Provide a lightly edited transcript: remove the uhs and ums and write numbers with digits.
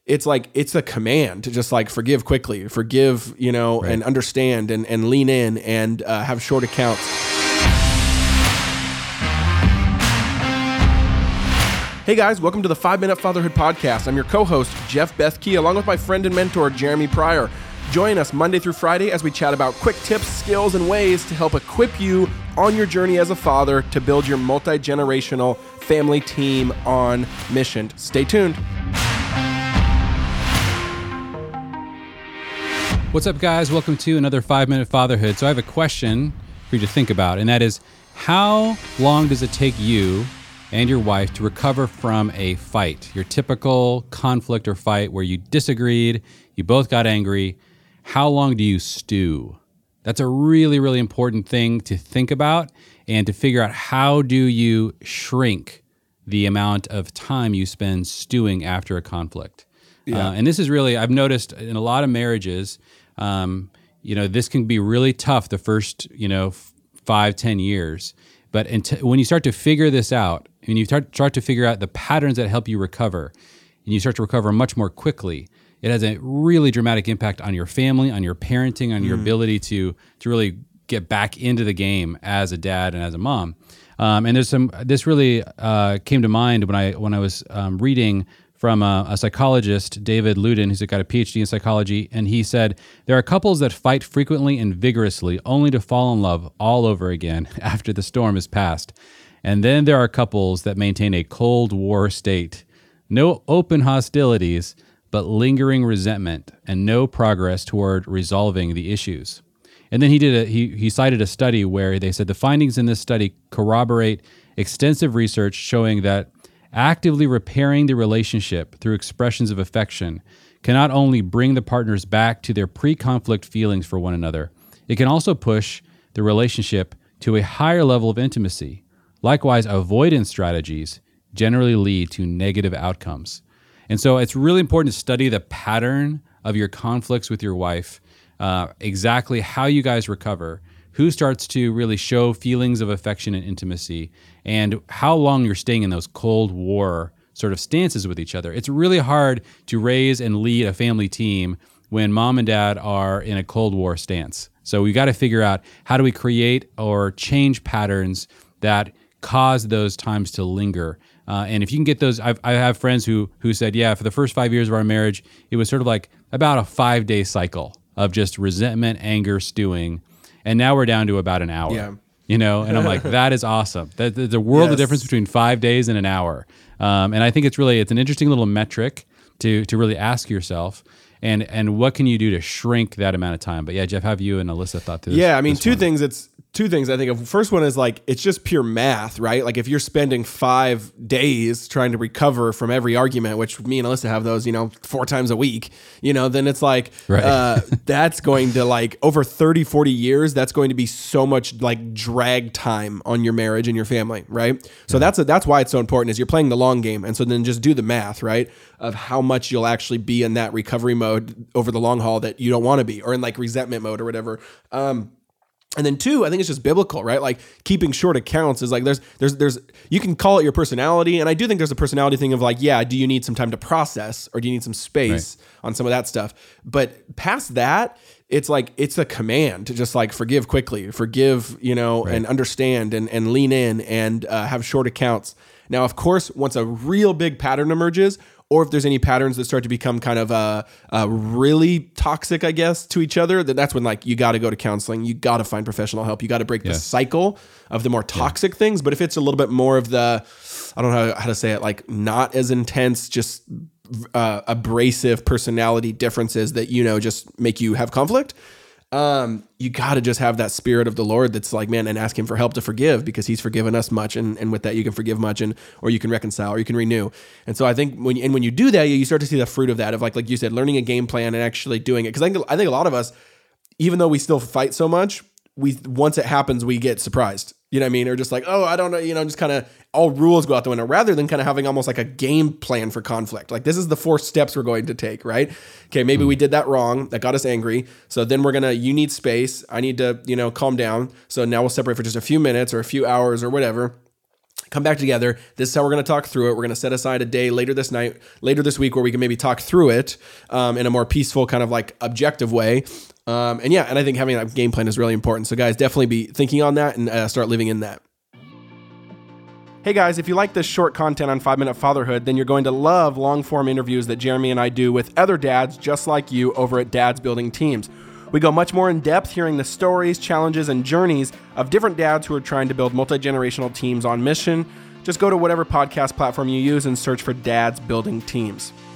it's like, it's a command to just like forgive quickly, forgive, and understand and lean in and have short accounts. Hey guys, welcome to the 5-Minute Fatherhood Podcast. I'm your co-host, Jeff Bethke, along with my friend and mentor, Jeremy Pryor. Join us Monday through Friday as we chat about quick tips, skills, and ways to help equip you on your journey as a father to build your multi-generational family team on mission. Stay tuned. What's up, guys? Welcome to another 5-Minute Fatherhood. So I have a question for you to think about, and that is, how long does it take you and your wife to recover from a fight? Your typical conflict or fight where you disagreed, you both got angry. How long do you stew? That's a really, really important thing to think about and to figure out, how do you shrink the amount of time you spend stewing after a conflict? Yeah. And this is really, I've noticed in a lot of marriages, this can be really tough the first, 5-10 years. But when you start to figure this out, and you start to figure out the patterns that help you recover, and you start to recover much more quickly, it has a really dramatic impact on your family, on your parenting, on your ability to really get back into the game as a dad and as a mom. And this really came to mind when I was reading from a psychologist, David Ludin, who's got a PhD in psychology, and he said, there are couples that fight frequently and vigorously only to fall in love all over again after the storm is past. And then there are couples that maintain a Cold War state. No open hostilities, but lingering resentment and no progress toward resolving the issues. And then he cited a study where they said the findings in this study corroborate extensive research showing that actively repairing the relationship through expressions of affection can not only bring the partners back to their pre-conflict feelings for one another, it can also push the relationship to a higher level of intimacy. Likewise, avoidance strategies generally lead to negative outcomes. And so it's really important to study the pattern of your conflicts with your wife, exactly how you guys recover, who starts to really show feelings of affection and intimacy, and how long you're staying in those Cold War sort of stances with each other. It's really hard to raise and lead a family team when mom and dad are in a Cold War stance. So we got to figure out, how do we create or change patterns that cause those times to linger? And if you can get those, I have friends who said, yeah, for the first 5 years of our marriage, it was sort of like about a 5-day cycle of just resentment, anger, stewing. And now we're down to about an hour. Yeah. And I'm like, that is awesome. There's a world of difference between 5 days and an hour. And I think it's an interesting little metric to really ask yourself, and what can you do to shrink that amount of time? But yeah, Jeff, have you and Alyssa thought through this? Yeah, I mean, two things I think of. First one is like, it's just pure math, right? Like if you're spending 5 days trying to recover from every argument, which me and Alyssa have those, 4 times a week, then it's like, that's going to, like, over 30, 40 years, that's going to be so much like drag time on your marriage and your family, right? So that's why it's so important, is you're playing the long game. And so then just do the math, right? Of how much you'll actually be in that recovery mode over the long haul that you don't want to be, or in like resentment mode or whatever. And then 2, I think it's just biblical, right? Like keeping short accounts is like, there's you can call it your personality. And I do think there's a personality thing of like, yeah, do you need some time to process, or do you need some space on some of that stuff? But past that, it's like, it's a command to just like forgive quickly, forgive, and understand and lean in and have short accounts. Now, of course, once a real big pattern emerges, or if there's any patterns that start to become kind of really toxic, I guess, to each other, that's when like you got to go to counseling. You got to find professional help. You got to break the cycle of the more toxic things. But if it's a little bit more of the, I don't know how to say it, like not as intense, just abrasive personality differences that, just make you have conflict, you got to just have that spirit of the Lord that's like, man, and ask him for help to forgive, because he's forgiven us much. And with that, you can forgive much, or you can reconcile, or you can renew. And so I think when you do that, you start to see the fruit of that, of like you said, learning a game plan and actually doing it. Cause I think a lot of us, even though we still fight so much, once it happens, we get surprised. You know what I mean? Or just like, oh, I don't know, just kind of all rules go out the window, rather than kind of having almost like a game plan for conflict. Like, this is the 4 steps we're going to take, right? Okay, maybe we did that wrong. That got us angry. So then you need space. I need to, calm down. So now we'll separate for just a few minutes or a few hours or whatever. come back together. This is how we're going to talk through it. We're going to set aside a day later this week where we can maybe talk through it in a more peaceful kind of like objective way. And I think having that game plan is really important. So guys, definitely be thinking on that and start living in that. Hey guys, if you like this short content on 5-Minute Fatherhood, then you're going to love long-form interviews that Jeremy and I do with other dads just like you over at Dads Building Teams. We go much more in depth hearing the stories, challenges, and journeys of different dads who are trying to build multi-generational teams on mission. Just go to whatever podcast platform you use and search for Dads Building Teams.